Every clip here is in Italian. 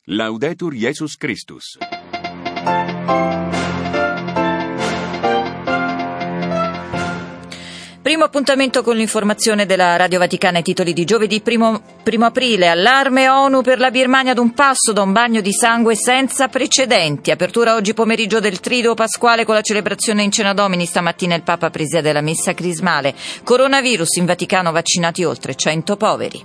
Laudetur Jesus Christus. Primo appuntamento con l'informazione della Radio Vaticana ai titoli di giovedì 1 aprile. Allarme ONU per la Birmania ad un passo da un bagno di sangue senza precedenti. Apertura oggi pomeriggio del Triduo Pasquale con la celebrazione in Cena Domini. Stamattina il Papa presiede la messa crismale. Coronavirus, in Vaticano vaccinati oltre 100 poveri.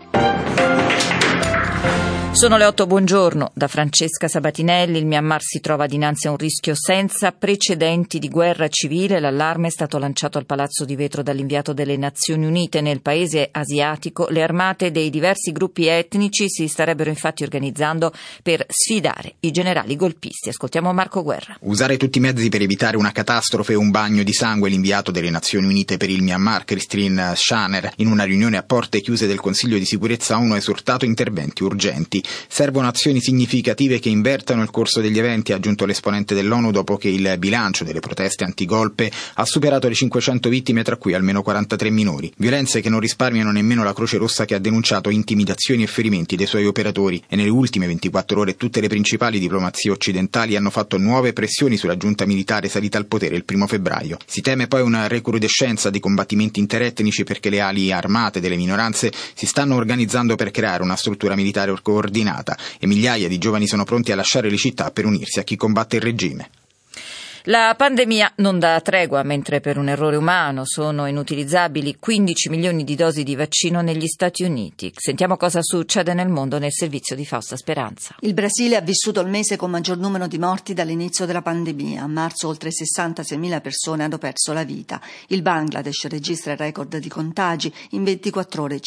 Sono le 8, buongiorno. Da Francesca Sabatinelli. Il Myanmar si trova dinanzi a un rischio senza precedenti di guerra civile. L'allarme è stato lanciato al Palazzo di Vetro dall'inviato delle Nazioni Unite. Nel paese asiatico le armate dei diversi gruppi etnici si starebbero infatti organizzando per sfidare i generali golpisti. Ascoltiamo Marco Guerra. Usare tutti i mezzi per evitare una catastrofe o un bagno di sangue. L'inviato delle Nazioni Unite per il Myanmar, Christine Schraner, in una riunione a porte chiuse del Consiglio di Sicurezza ONU ha esortato interventi urgenti. Servono azioni significative che invertano il corso degli eventi, ha aggiunto l'esponente dell'ONU dopo che il bilancio delle proteste antigolpe ha superato le 500 vittime, tra cui almeno 43 minori. Violenze che non risparmiano nemmeno la Croce Rossa, che ha denunciato intimidazioni e ferimenti dei suoi operatori, e nelle ultime 24 ore tutte le principali diplomazie occidentali hanno fatto nuove pressioni sulla giunta militare salita al potere il 1 febbraio. Si teme poi una recrudescenza di combattimenti interetnici perché le ali armate delle minoranze si stanno organizzando per creare una struttura militare coordinata e migliaia di giovani sono pronti a lasciare le città per unirsi a chi combatte il regime. La pandemia non dà tregua, mentre per un errore umano sono inutilizzabili 15 milioni di dosi di vaccino negli Stati Uniti. Sentiamo cosa succede nel mondo nel servizio di Fausta Speranza. Il Brasile ha vissuto il mese con maggior numero di morti dall'inizio della pandemia. A marzo oltre 66.000 persone hanno perso la vita. Il Bangladesh registra il record di contagi. In 24 ore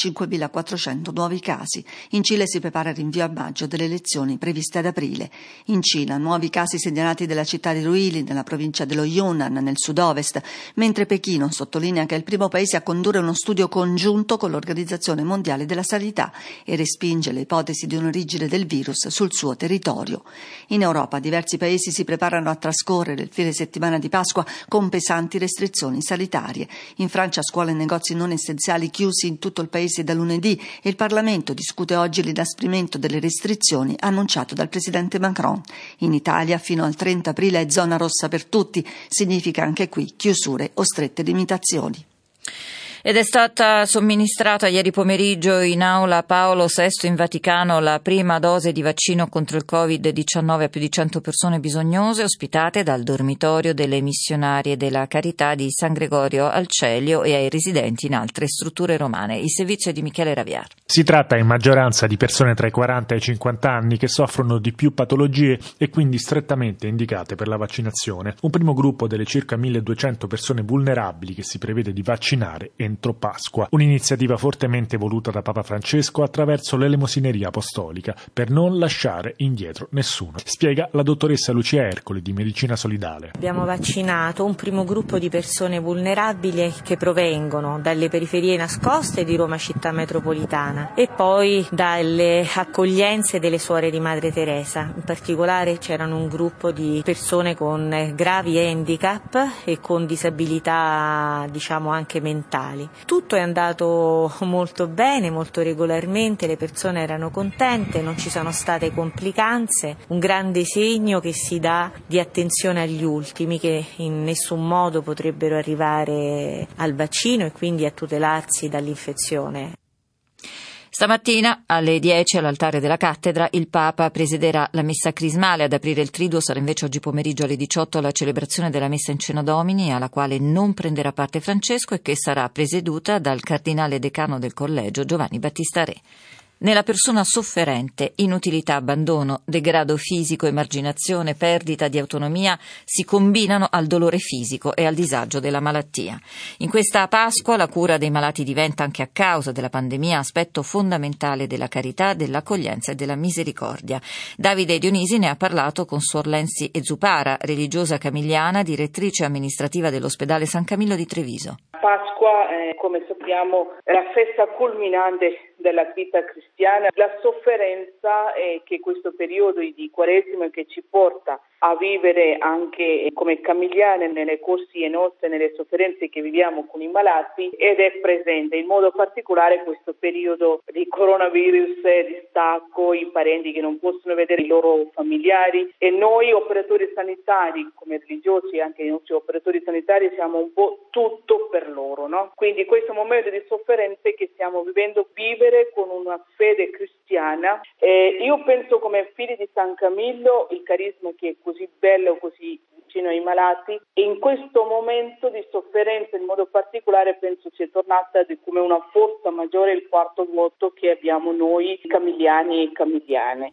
5.400 nuovi casi. In Cile si prepara il rinvio a maggio delle elezioni previste ad aprile. In Cina nuovi casi segnalati della città di Ruili, nella provincia dello Yunnan, nel sud-ovest, mentre Pechino sottolinea che è il primo paese a condurre uno studio congiunto con l'Organizzazione Mondiale della Sanità e respinge le ipotesi di un'origine del virus sul suo territorio. In Europa diversi paesi si preparano a trascorrere il fine settimana di Pasqua con pesanti restrizioni sanitarie. In Francia scuole e negozi non essenziali chiusi in tutto il paese da lunedì e il Parlamento discute oggi l'inasprimento delle restrizioni annunciato dal presidente Macron. In Italia fino al 30 aprile è zona rossa per tutti, significa anche qui chiusure o strette limitazioni. Ed è stata somministrata ieri pomeriggio in aula Paolo VI in Vaticano la prima dose di vaccino contro il Covid-19 a più di 100 persone bisognose ospitate dal dormitorio delle missionarie della Carità di San Gregorio al Celio e ai residenti in altre strutture romane. Il servizio è di Michele Raviar. Si tratta in maggioranza di persone tra i 40 e i 50 anni che soffrono di più patologie e quindi strettamente indicate per la vaccinazione. Un primo gruppo delle circa 1.200 persone vulnerabili che si prevede di vaccinare entro Pasqua, un'iniziativa fortemente voluta da Papa Francesco attraverso l'elemosineria apostolica per non lasciare indietro nessuno, spiega la dottoressa Lucia Ercoli di Medicina Solidale. Abbiamo vaccinato un primo gruppo di persone vulnerabili che provengono dalle periferie nascoste di Roma città metropolitana e poi dalle accoglienze delle suore di Madre Teresa. In particolare c'erano un gruppo di persone con gravi handicap e con disabilità anche mentali. Tutto è andato molto bene, molto regolarmente, le persone erano contente, non ci sono state complicanze, un grande segno che si dà di attenzione agli ultimi che in nessun modo potrebbero arrivare al vaccino e quindi a tutelarsi dall'infezione. Stamattina alle 10 all'altare della cattedra il Papa presiederà la messa crismale. Ad aprire il Triduo sarà invece oggi pomeriggio alle 18 la celebrazione della messa in Cena Domini, alla quale non prenderà parte Francesco e che sarà presieduta dal cardinale decano del collegio Giovanni Battista Re. Nella persona sofferente, inutilità, abbandono, degrado fisico, emarginazione, perdita di autonomia si combinano al dolore fisico e al disagio della malattia. In questa Pasqua la cura dei malati diventa, anche a causa della pandemia, aspetto fondamentale della carità, dell'accoglienza e della misericordia. Davide Dionisi ne ha parlato con Suor Lenzi Ezzupara, religiosa camiliana, direttrice amministrativa dell'ospedale San Camillo di Treviso. Pasqua, come sappiamo, è la festa culminante della vita cristiana, la sofferenza che questo periodo di Quaresima che ci porta a vivere anche come camminare nelle corsie nostre, nelle sofferenze che viviamo con i malati, ed è presente in modo particolare questo periodo di coronavirus, di stacco, i parenti che non possono vedere i loro familiari, e noi operatori sanitari come religiosi e anche i nostri operatori sanitari siamo un po' tutto per loro, no? Quindi questo momento di sofferenze che stiamo vivendo, vivere con una fede cristiana, io penso come figli di San Camillo, il carisma che è così bello, così vicino ai malati, e in questo momento di sofferenza in modo particolare penso sia tornata come una forza maggiore il quarto voto che abbiamo noi camilliani e camilliane.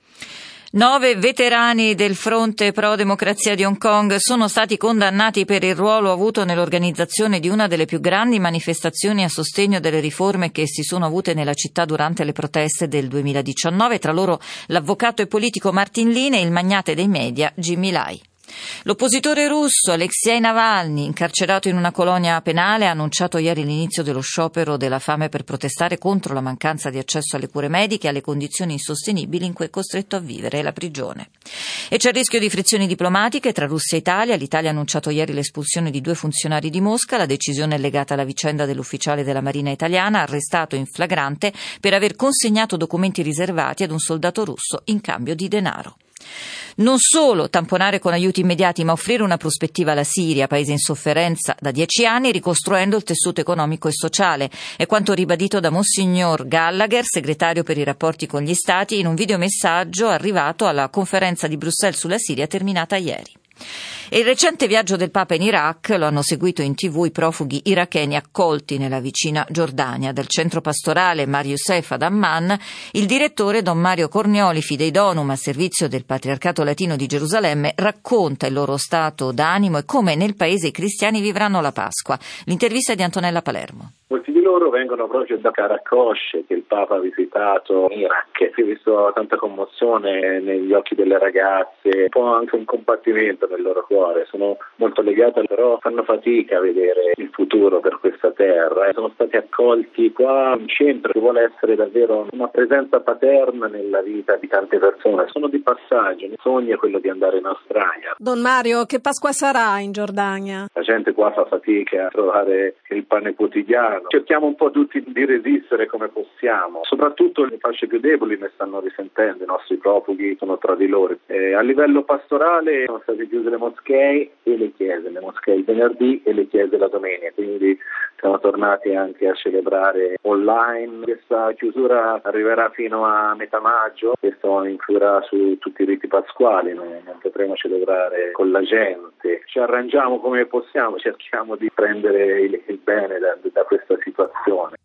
9 veterani del Fronte Pro Democrazia di Hong Kong sono stati condannati per il ruolo avuto nell'organizzazione di una delle più grandi manifestazioni a sostegno delle riforme che si sono avute nella città durante le proteste del 2019, tra loro l'avvocato e politico Martin Line e il magnate dei media Jimmy Lai. L'oppositore russo Alexei Navalny, incarcerato in una colonia penale, ha annunciato ieri l'inizio dello sciopero della fame per protestare contro la mancanza di accesso alle cure mediche e alle condizioni insostenibili in cui è costretto a vivere la prigione. E c'è il rischio di frizioni diplomatiche tra Russia e Italia. L'Italia ha annunciato ieri l'espulsione di 2 funzionari di Mosca. La decisione è legata alla vicenda dell'ufficiale della Marina italiana arrestato in flagrante per aver consegnato documenti riservati ad un soldato russo in cambio di denaro. Non solo tamponare con aiuti immediati, ma offrire una prospettiva alla Siria, paese in sofferenza da 10 anni, ricostruendo il tessuto economico e sociale. È quanto ribadito da Monsignor Gallagher, segretario per i rapporti con gli Stati, in un videomessaggio arrivato alla conferenza di Bruxelles sulla Siria terminata ieri. E il recente viaggio del Papa in Iraq lo hanno seguito in TV i profughi iracheni accolti nella vicina Giordania. Dal centro pastorale Mar Youssef ad Amman, il direttore Don Mario Cornioli, Fidei Donum a servizio del Patriarcato Latino di Gerusalemme, racconta il loro stato d'animo e come nel paese i cristiani vivranno la Pasqua. L'intervista è di Antonella Palermo. Molti di loro vengono proprio da Karakosh, che il Papa ha visitato in Iraq. Si è visto tanta commozione negli occhi delle ragazze, un po' anche un combattimento nel loro cuore. Sono molto legate, però fanno fatica a vedere il futuro per questa terra. Sono stati accolti qua in centro, che vuole essere davvero una presenza paterna nella vita di tante persone. Sono di passaggio, il sogno è quello di andare in Australia. Don Mario, che Pasqua sarà in Giordania? La gente qua fa fatica a trovare il pane quotidiano. Cerchiamo un po' tutti di resistere come possiamo, soprattutto le fasce più deboli ne stanno risentendo, i nostri profughi sono tra di loro. A livello pastorale sono state chiuse le moschee e le moschee il venerdì e le chiese la domenica, quindi siamo tornati anche a celebrare online. Questa chiusura arriverà fino a metà maggio, questo influirà su tutti i riti pasquali, non potremo celebrare con la gente. Ci arrangiamo come possiamo, cerchiamo di prendere il bene da questa situazione.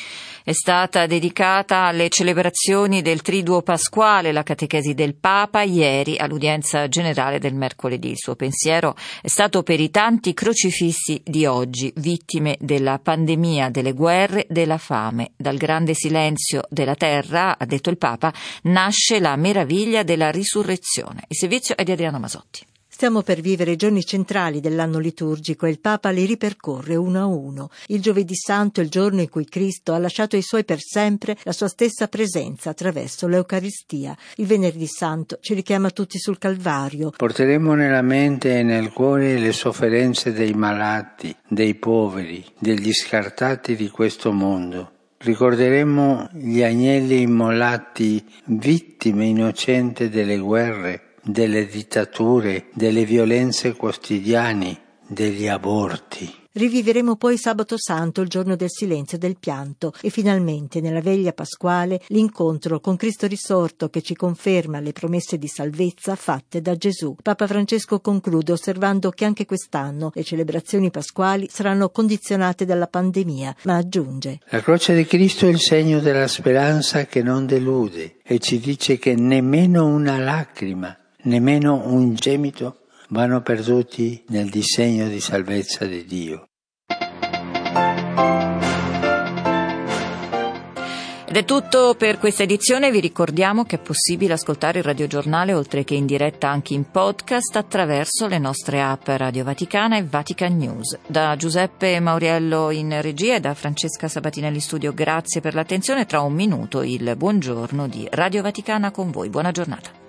È stata dedicata alle celebrazioni del Triduo Pasquale la catechesi del Papa ieri all'udienza generale del mercoledì. Il suo pensiero è stato per i tanti crocifissi di oggi, vittime della pandemia, delle guerre, della fame. Dal grande silenzio della terra, ha detto il Papa, nasce la meraviglia della risurrezione. Il servizio è di Adriano Masotti. Stiamo per vivere i giorni centrali dell'anno liturgico e il Papa li ripercorre uno a uno. Il Giovedì Santo è il giorno in cui Cristo ha lasciato ai Suoi per sempre la Sua stessa presenza attraverso l'Eucaristia. Il Venerdì Santo ci richiama tutti sul Calvario. Porteremo nella mente e nel cuore le sofferenze dei malati, dei poveri, degli scartati di questo mondo. Ricorderemo gli agnelli immolati, vittime innocenti delle guerre, delle dittature, delle violenze quotidiane, degli aborti. Riviveremo poi Sabato Santo, il giorno del silenzio e del pianto, e finalmente nella veglia pasquale l'incontro con Cristo risorto che ci conferma le promesse di salvezza fatte da Gesù. Papa Francesco conclude osservando che anche quest'anno le celebrazioni pasquali saranno condizionate dalla pandemia, ma aggiunge: La croce di Cristo è il segno della speranza che non delude e ci dice che nemmeno una lacrima, nemmeno un gemito vanno perduti nel disegno di salvezza di Dio. Ed è tutto per questa edizione. Vi ricordiamo che è possibile ascoltare il radiogiornale oltre che in diretta anche in podcast attraverso le nostre app Radio Vaticana e Vatican News. Da Giuseppe Mauriello in regia e da Francesca Sabatinelli in studio, grazie per l'attenzione. Tra un minuto il buongiorno di Radio Vaticana con voi. Buona giornata.